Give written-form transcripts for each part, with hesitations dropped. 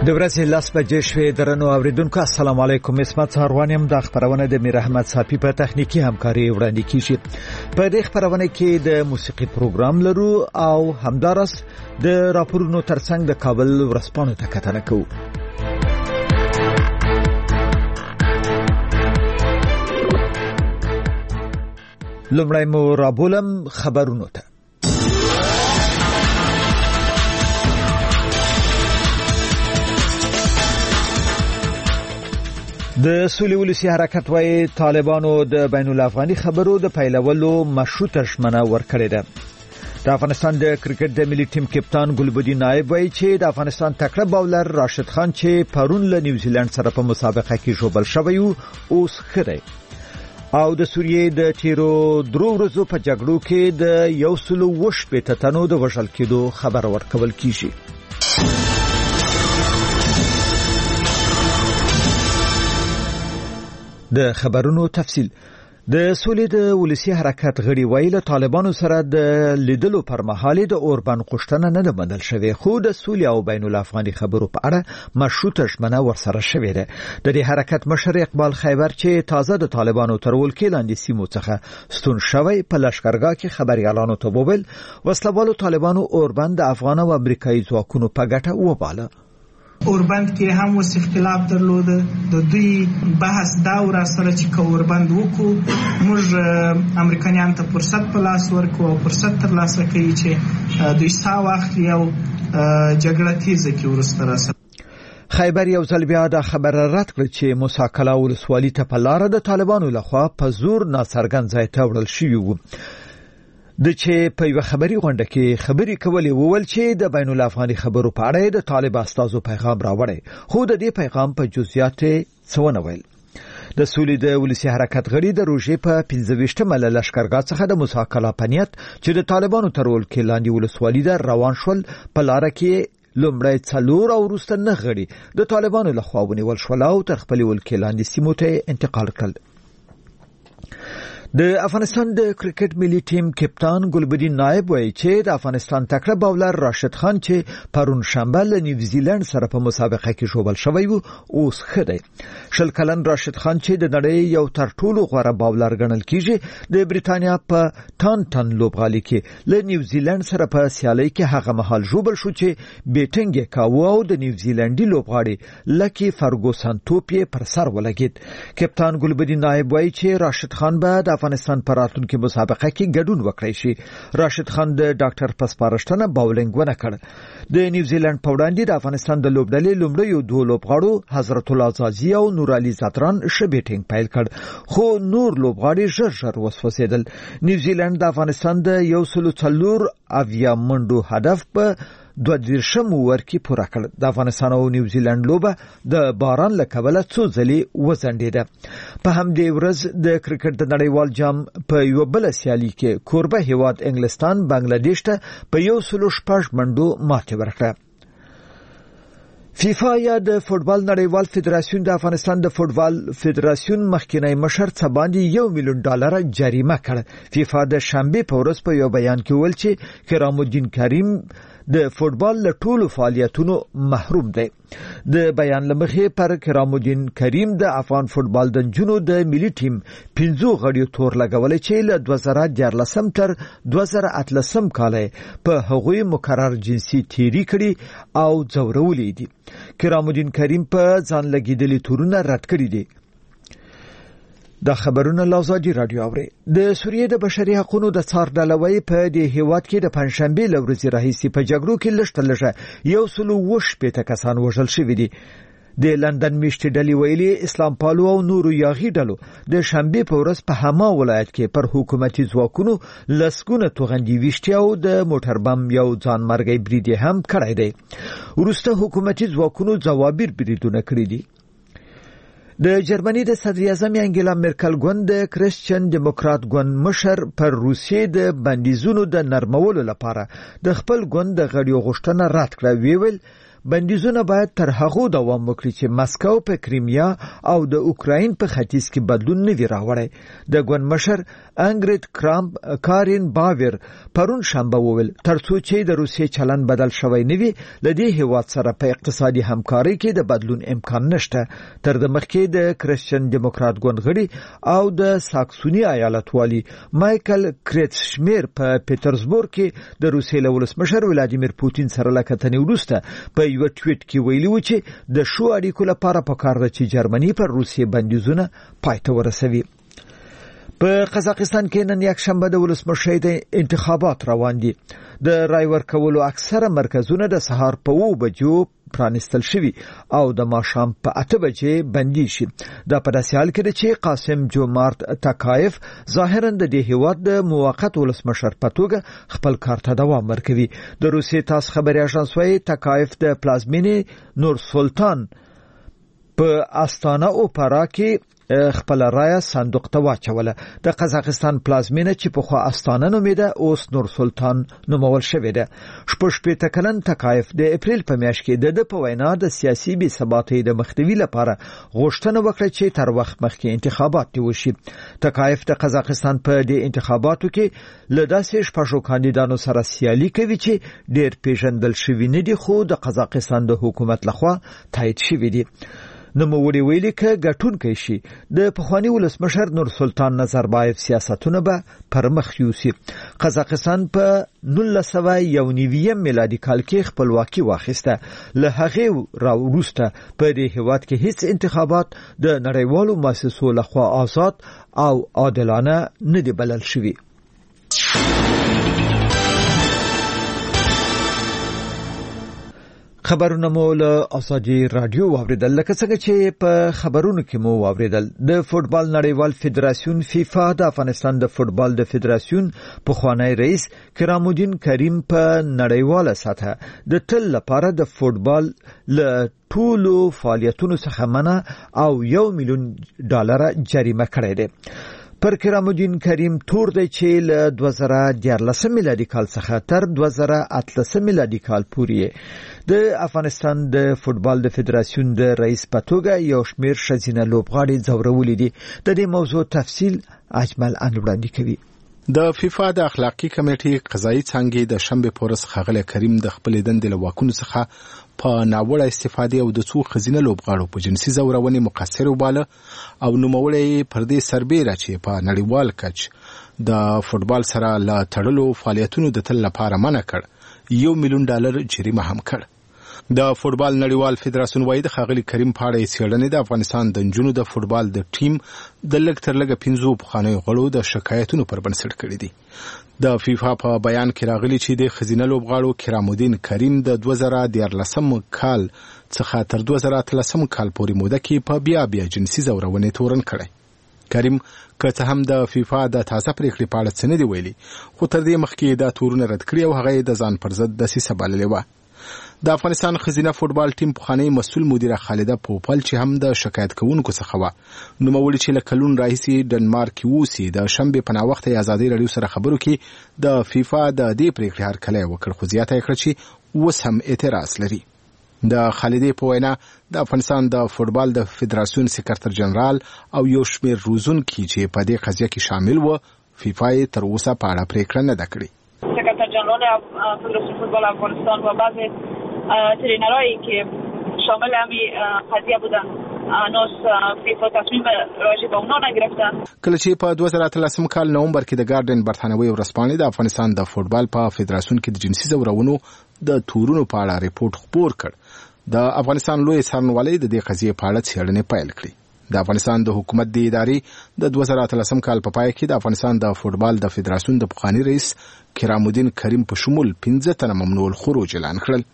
د ورځې لاس بجې شوې درنو اوریدونکو السلام علیکم. اسمت ساروانیم د خبرونه د میر احمد صافی په تخنیکی همکاري وړاندې کیږي. په دې خبرونه کې د موسیقي پروګرام لرو او همدارس د راپورونو ترڅنګ د کابل ورځپاڼو ته کتنه کوو. لومړی مو رابولم خبرونو ته. د سولې ولسی حرکت وايي طالبانو د بین الافغاني خبرو د پیلولو مشروطه ژمنه ورکړې ده. د افغانستان د کرکټ د ملي ټیم کپتان ګلبدین نایب وايي چې د افغانستان تکړه باولر راشد خان چې پرون له نیوزیلند سره په مسابقه کې ژوبل شوی اوس خره او د سوریې د تیرو درو ورځو په جګړو کې د 120 تنو د وژل کېدو خبر ورکول کیږي. د خبرونو تفصیل. د سولې د ولسی حرکت غړي ویله طالبانو سره د لیدلو پر مهال د اوربان غوښتنه نه ده بدل شوې، خو د سولې او بین الافغاني خبرو په اړه مشروطه ژمنه ورسره شوې ده. د دې حرکت مشر اقبال خیبر چې تازه د طالبانو تر ولکې لاندې سیمو څخه ستون شوی په لشکرګاه کې خبريالانو ته وویل وسلوالو طالبانو اوربان د افغان او امریکایي ځواکونو په ګټه وباله. اوربند کې هم وس اختلاف درلود. د دوی بحث دا ور سره چې اوربند وکړو موږ امریکایان ته فرصت په لاس ورکو او فرصت تر لاسه کوي چې دوی سا واخلي او جګړه تیزه کې ورسره راځي. خیبر یو ځل بیا د خبر رد کړ چې موسی کلا ولسوالي ته په لار د طالبانو لخوا په زور ناڅرګند ځای ته وړل شوی و. د چې په یو خبري غونډه کې خبري کولې وول چې د بین الافغاني خبرو په اړه د طالب استازو پیغام راوړی، خو د دې پیغام په جزئیات څه نه ویل. د سولې د ولسی حرکت غړي د روژې په 15مه لشکرګاه څخه د موسی کلا پنیت چې د طالبانو تر ولکې لاندې ولسوالي ده روان شول. په لار کې لومړی 4 او وروسته 9 غړي د طالبانو لخوا ونیول شول او تر خپل ولکې لاندې سیمو ته انتقال کړل. د افغانستان د کرکټ ملي ټیم کپتان ګلبدین نایب وایي چې د افغانستان تکړه باولر راشد خان چې پرون شنبه له نیوزیلند سره په مسابقه کې ژوبل شوی و اوس خره. شل کلن راشد خان چې د نړۍ یو تر ټولو غوره باولر ګڼل کیږي د بریتانیا په ټانټن لوبغالي کې له نیوزیلند سره په سیالي کې هغه مهال ژوبل شو چې بیټینګ کاوه او د نیوزیلندي لوبغاړي لکی فرګوسن توپې پر سر ولګید. کپتان ګلبدین نایب وایي چې راشد خان به د افغانستان پر راتلونکي مسابقه کې ګډون وکړي شي. راشد خان د ډاکټر پسپارشتنه باولینګ ونه کړ. د نیوزیلند په وړاندې د افغانستان د لوبډلې لومړی دوه لوبغاړو حضرت الله زازي او نور علي زاتران ښه بیټینګ پیل کړ، خو نور لوبغاړي ژر وسوسېدل. نیوزیلند د افغانستان د 104 اویا منډو هدف په 22 اوور کې پوره کړ. د افغانستان او نیوزیلند لوبه د باران له کبله څو ځلې وځنډېده. په همدې ورځ د کرکټ د نړیوال جام په یو بل سیالي کې کوربه هیواد انګلستان بنگلاديش ته په 106 منډو ماتې ورکړه. فیفا یا د فوتبال نړیوال فدراسیون د افغانستان د فوتبال فدراسیون مخکینی مشر څخه باندې $1 ملیون جریمه کړ. فیفا د شنبه په ورځ په یو بیان کې ویل چې کرام الدین کریم د فوتبال له ټولو فعالیتونو محروم دی. د بیان لمخې پر کرام الدین کریم د افغان فوتبال د جنو د ملي ټیم 15 غړیو تور لګولې چې له 2014 تر 2018 کال په هغوی مقرر جنسي تیری کړي او ځورولې دي. کرام الدین کریم په ځان لګیدلې تورونه رد کړي دي. د خبرونو لوزاجی رادیو اوري. د سوریې د بشري حقوقو د څار ډلوي په دې هیواد کې د پنځشنبه لورځي راهیسي په جګړو کې لږه 120 کسان وژل شوي دي. د لندن میشتي ډلې ویلي اسلام پالو او نورو یاغي ډلو د شنبه په ورځ په هما ولایت کې پر حکومتي ځواکونو لسګونه توغندي ویشتي او د موټر بم یو ځان مرګي برید هم کړی دی. وروسته حکومتي ځواکونو ځوابیر بریدونه کړی دي. د جرمني د صدر اعظم انګلا مرکل ګوند د کریسچن ډیموکرات ګوند مشر پر روسیې د بندیزونو د نرمولو لپاره د خپل ګوند د غړیو غوښتنه رد کړه. ویل بندیزونه باید تر هغه دوام وکړي چې مسکو په کریمیا او د اوکراین په ختیځ کې بدلون نه وی راوړی. د ګوند مشر انګریډ کارین باور پرون شنبه وویل ترڅو چې د روسیې چلن بدل شوی نه وي لدې هیواد سره په اقتصادي همکاري کې د بدلون امکان نشته. تر د مخکې د کریسچن دیموکرات ګوند غړي او د ساکسونی ایالت والی مایکل کریټشمیر په پیټرزبورګ کې د روسیې له ولسمشر ولادیمیر پوتین سره لکتنې وروسته په یو ټویټ کې ویلي و چې د شو اړیکو لپاره پکار ده چې جرمني پر روسیې بندیزونه پای ته ورسوي. په قزاقستان کې نن یک شنبه د ولسمشر د انتخابات روان دي. د رای ورکولو اکثره مرکزونه د سهار په 9 بجو پرانستل شوي او د ماښام په 8 بجې بندي شي. دا په داسې حال کې چې قاسم جومارت تاکایف ظاهرا د دې هیواد د موقت ولسمشر په توګه خپل کار ته دوام ورکوي. د روسیې تاس خبري اژانس وايي تاکایف د پلازمینې نور سلطان په استانه اوپرا کې خپل رای صندوق ته واچوله. د قزاقستان پلازمینه چې په خو استانه نومیده اوس نور سلطان نومول شوې ده. 18 کلن تاکایف د اپریل په میاشت کې د په وینا د سیاسي بې ثباتۍ د مخنیوي لپاره غوښتنه وکړه چې تر وخت مخکې انتخابات وشي. تاکایف د قزاقستان په دې انتخاباتو کې له داسې شپږو کاندیدانو سره سیالي کوي چې ډېر پیژندل شوي نه دي خو د قزاقستان د حکومت لخوا تایید شوي دي. نوموړي ویلي ک ګټونکي شي د پخوانی ولسمشر نور سلطان نظربایف سیاستونه به پر مخ یوسي. قزاقستان په 1991 میلادي کال کې خپلواکي واخیسته. له هغه راوروسته په دې هیواد کې هیڅ انتخابات د نړیوالو مؤسسو لخوا آزاد او عادلانه نه دي بلل شوي. خبرونه مو له ازادي رادیو واوریدل. لکه څنګه چې په خبرونو کې مو واوریدل د فوتبال نړیوال فدراسیون فیفا د افغانستان د فوتبال د فدراسیون پخوانی رئیس کرام الدین کریم په نړیواله سطحه د تل لپاره د فوتبال له ټولو فعالیتونو څخه منع او $1 میلیون جریمه کړې ده. پر کرام الدین کریم تور دی چې له 2014 میلادي کال څخه تر 2018 میلادي کال پورې د افغانستان د فوتبال د فدراسیون د رئیس په توګه یو شمېر ښځینه لوبغاړي ځورولي دي. د دې موضوع تفصیل اجمل وړاندې کوي. د فیفا د اخلاقی کمیټې قضایي څانګې د شنبه پورس خغله کریم د خپل دندې له واکونو څخه په ناوړه استفاده او د څو خزینه لوبغاړو په جنسي زورونې مقصر وباله او نوموړی پر دې سربېره چې په نړیوال کچ د فوتبال سره له تړلو فعالیتونو د تل لپاره منع کړ. $1 میلیون جریمه هم کړ. د فوتبال نړیوال فدراسیون وايي د خاغلی کریم په اړه څېړنې د افغانستان د جنونو د فوتبال د ټیم د لږ تر لږه 15 پخوانیو غړو د شکایتونو پر بنسټ کړي دي. د فیفا په بیان کې راغلي چې د خزینه لوبغاړو کرام الدین کریم د 2014 کال څخه تر 2013 کال پورې موده کې په بیا جنسي زورونې تورن کړي. کریم که څه هم د فیفا د تازه پریکړې په اړه څه نه دی ویلي خو تر دې مخکې دا تورونه رد کړي او هغه د ځان پر ضد دسیسه بللې وه. د افغانستان خزینه فوتبال ټیم پخوانی مسؤل مدیره خالده پوپل چې هم د شکایت کوونکو څخه و نوموړي چې له کلون راهیسي ډنمارک کې اوسي د شنبه په ناوخت ازادي رادیو سره خبرو کې د فیفا د دې پریکړې هرکلی وکړ خو زیاته کړ چې اوس هم اعتراض لري. د خالدې په وینا د افغانستان د فوتبال د فدراسیون سکرټر جنرال او یو شمېر روزونکي چې په دې قضیه کې شامل و فیفا تر اوسه په اړه پریکړه نه ده کړې. سکرټر جنرال فدراسیون فوتبال افغانستان و بعضی ترینرایی که شامل همین قضیه بودن نوس فیفا تصمیم راجع به اونا نگرفتن. کله چې په 2013 کال نومبر کې د ګارډن برتانوي ورځپاڼې د افغانستان د فوتبال په فدراسیون کې د جنسي زورونو د تورونو په اړه ریپورت خپور کړ. د افغانستان لوی څارنوالۍ د دې قضیې په اړه څېړنې پیل کړې. د افغانستان د حکومت د ادارې د 2013 کال په پای کې د افغانستان د فوتبال د فدراسیون د پخوانی رئیس کرام الدین کریم په شمول 15 تنه ممنوع الخروج اعلان کړل.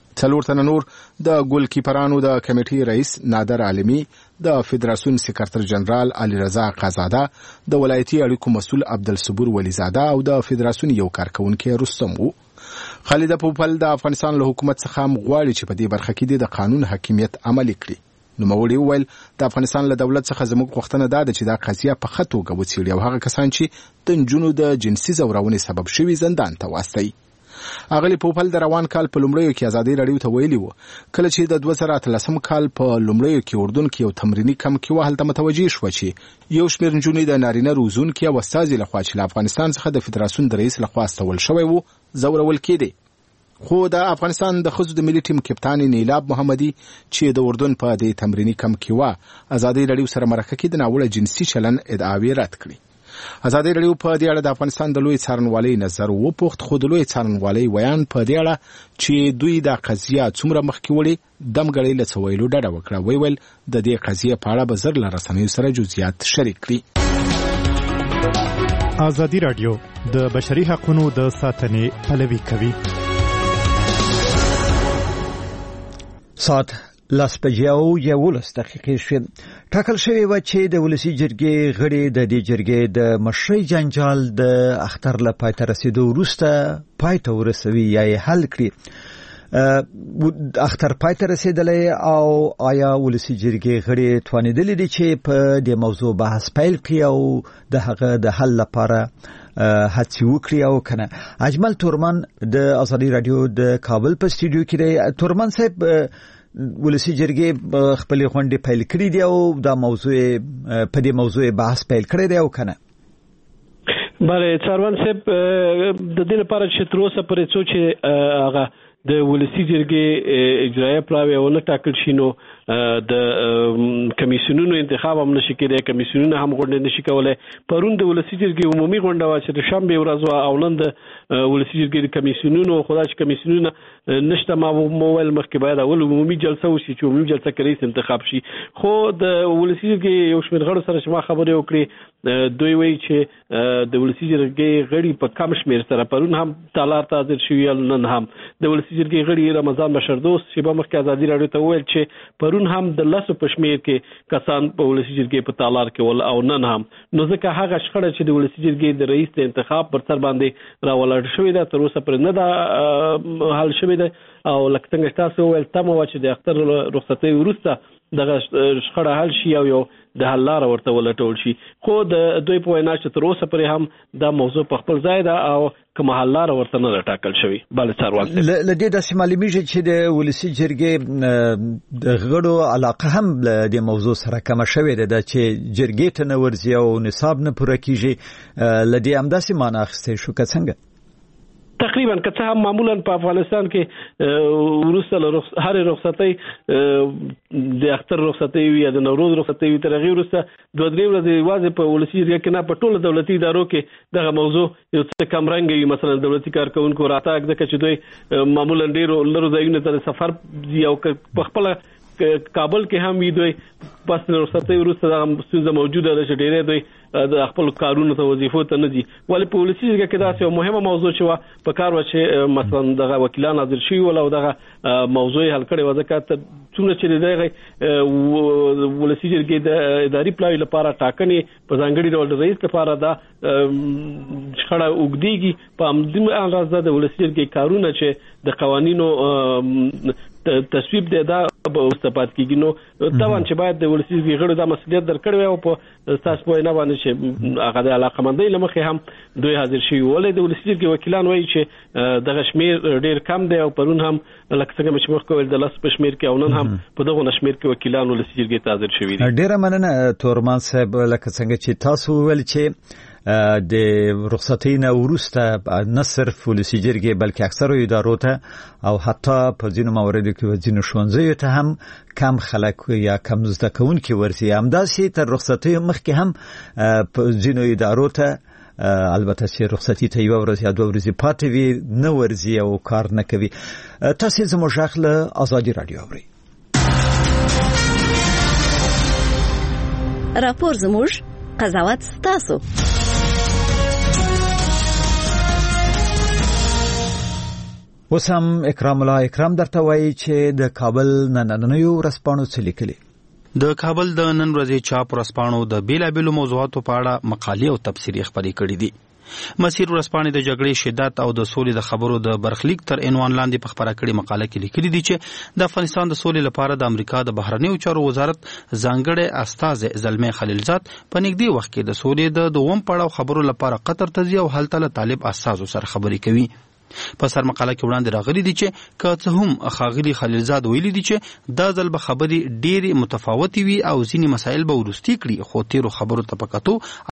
4 تنه نور د ګول کیپرانو د کمیټې رئیس نادر عالمی، د فدراسیون سکرټر جنرال علي رضا قزاده، د ولایتي اړیکو مسؤل عبدالصبور ولیزاده او د فدراسیون یو کارکونکي رستم وو. خالد پوپل د افغانستان له حکومت څخه غواړي چې په دې برخه کې د قانون حاکمیت عملي کړي. نوموړي وویل د افغانستان له دولت څخه زموږ غوښتنه ده چې دا قضیه په ښه توګه وڅېړي او هغه کسان چې د نجونو د جنسي زورونې سبب شوي زندان ته واستوي. اغلی پوپل د روان کال په لومړیو کې ازادي رادیو ته ویلي وو کله چې د 2013 کال په لومړیو کې اردن کې یو تمرینی کم کې وهلته متوجي شو چې یو شمېر نجونې د نارینه روزونکي او استازي لخوا چې له افغانستان څخه د فدراسیون د رئیس لخوا استول شوی وو زورول کېدی. خو د افغانستان د ښځو د ملي ټیم کپتان نیلاب محمدي چې د اردن په دې تمرینی کم کې و ازادي رادیو سره مرکه کې د ناوړه جنسي چلن ادعاوې رد کړې. ازادي رادیو په دې اړه د افغانستان د لوی څارنوالۍ نظر وپوښت خو د لوی څارنوالۍ ویان په دې اړه چې دوی دا قضیه څومره مخکې وړي دمګړۍ له څه ویلو ډډه وکړه. ویل د دې قضیه په اړه به زر له رسنیو سره جزئیات شریک کړي. ازادي رادیو د بشري حقوقو د ساتنې پلوي کوي. ساعت 11:11 شوه. ټاکل شوی و چې د ولسی جرګې غړي د دې جرګې د مشرۍ جنجال د اختر له پای ته رسیدو وروسته پای ته ورسوي یا حل کړي. اختر پای ته رسیدلې او آیا ولسی جرګې غړي توانیدل دي چې په دې موضوع بحث پیل کړي او د هغه د حل لپاره هڅه وکړي او کنه. اجمل تورمان د ازادي رادیو د کابل په استودیو کې دی. تورمان صاحب ولسی جرګې خپل غونډې پیل کړې دي او دا موضوع په دې موضوع بحث پیل کړی دی او کنه. بله څاروان صاحب د دې لپاره چې تر اوسه پرې څو چې هغه د ولسی جرګې اجرایه پلاوی او نه ټاکل شي نو د کمیسیونونو انتخاب هم نشي کېدای. کمیسیونونه هم غونډه نشي کولای. پرون د ولسی جرګې عمومي غونډه وا چې د شنبه ورځ او نن د ولسی جرګې د کمیسیونونو خدای چې کمیسیونونه نشته ما موبایل مخکې باید اول عمومي جلسه وشي چې عمومي جلسه کې رئیس انتخاب شي. خو د ولسی جرګې یو شمېر غړو سره چې ما خبرې وکړې دوی وایي چې د ولسی جرګې غړي په کم شمېر سره پرون هم تالار ته حاضر شوي نن هم د ولسی جرګې غړي رمضان بشردوست چې به مخکې ازادي رادیو ته وویل چې پرون هم د لسو په شمېر کې کسان په ولسی جرګې په تالار کې ول او نن هم نو ځکه هغه شخړه چې د ولسی جرګې د رئیس د انتخاب پر سر باندې راولاړ شوې ده تر اوسه پر نه ده حل شوې ده او لکه څنګه تاسو ویل تمه و چې د اختر رخصتۍ وروسته دغه شخړه حل شي او یو د حل لاره ورته ولټول شي. خو د دوی په وینا چې تر اوسه پرې هم دا موضوع په خپل ځای ده او کوم حل لاره ورته نه ټاکل شوی. بل څاروال ل دې د معلومیږي چې د ولسی جرګې د غړو علاقه هم د موضوع سره کم شوی ده چې جرګې ته نه ورځي او نصاب نه پوره کیږي. ل دې همداسې معنی اخیسته شو که څنګه؟ تقریبا که څه هم معمولا په افغانستان کې وروسته هر رخصتۍ د اختر رخصتۍ وي یا د نوروز رخصتۍ وي تر هغې وروسته 2-3 ورځې یوازې په ولسي جرګه کې نه په ټولو دولتي ادارو کې دغه موضوع یو څه کم رنګ وي. مثلا دولتي کارکونکو راتګ ځکه چې دوی معمولا ډېرو لرو ځایونو ته سفر ځي او په خپله کابل کې هم وي دوی پس رخصتۍ وروسته دغه ستونزه موجوده ده چې ډېری دوی د خپل کارونو ته وظیفو ته نه ځي. ولې په ولسي جرګه کې داسې یو مهمه موضوع چې وه په کار وه چې مثلا دغه وکیلان حاضر شوي ول او دغه موضوع یې حل کړې وه ځکه څومره چې د دغه ولسي جرګې د اداري پلاوي لپاره ټاکنې په ځانګړي ډول د رئیس لپاره دا شخړه اوږدېږي. په همدې اندازه د ولسي جرګې کارونه چې د قوانینو تصویب دی دا به استفاد کیږي. نو طبعا چې باید د ولسي جرګې غړو دا مسؤلیت درکړی وي او په تاسو په نه باندې چې هغه د علاقمندۍ له مخې هم دوی حاضر شوي. ولې د ولسي جرګې وکیلان وایي چې دغه شمېر ډېر کم دی او پرون هم لکه څنګه چې مخکې ویل د 10 په شمېر کې او نن هم په دغه شمېر کې وکیلان ولسي جرګې ته حاضر شوي دي. ډېره مننه تورمان صاحب. لکه څنګه چې تاسو ویل چې د رخصتۍ نه وروسته نه صرف ولسي جرګې بلکې اکثرو ادارو ته او حتی په ځینو مواردو کې ځینو ښوونځیو ته هم کم خلک یا کم زده کوونکي ورځي. همداسې تر رخصتۍ مخکې هم په ځینو ادارو ته البته چې رخصتي ته یو ورځ یا 2 ورځې پاتې وي نه ورځي او کار نه کوي. تاسو زموږ غږ له ازادي رادیو اورئ. راپور زموږ قضاوت تاسو. وسم اکرام الله اکرام درته وایي چې د کابل نننیو ورځپاڼو څه لیکلي. د کابل د نن ورځې چاپ ورځپاڼو د بیلابیلو موضوعاتو په اړه مقالې او تبصرې خپرې کړې دي. مسیر ورځپاڼې د جګړې شدت او د سولې د خبرو د برخلیک تر عنوان لاندې په خپره کړې مقاله کې لیکلي دي چې د افغانستان د سولې لپاره د امریکا د بهرنیو چارو وزارت ځانګړی استازی زلمي خلیلزاد په نږدې وخت کې د سولې د دوم پړاو خبرو لپاره قطر ته ځي او هلته له طالب استازو سره خبرې کوي. په سر مقاله کې وړاندې راغلي دي چې که څه هم ښاغلي خلیلزاد ویلي دي چې دا ځل به خبرې ډېرې متفاوتې وي او ځینې مسایل به وروستي کړي، خو تیرو خبرو ته په کتو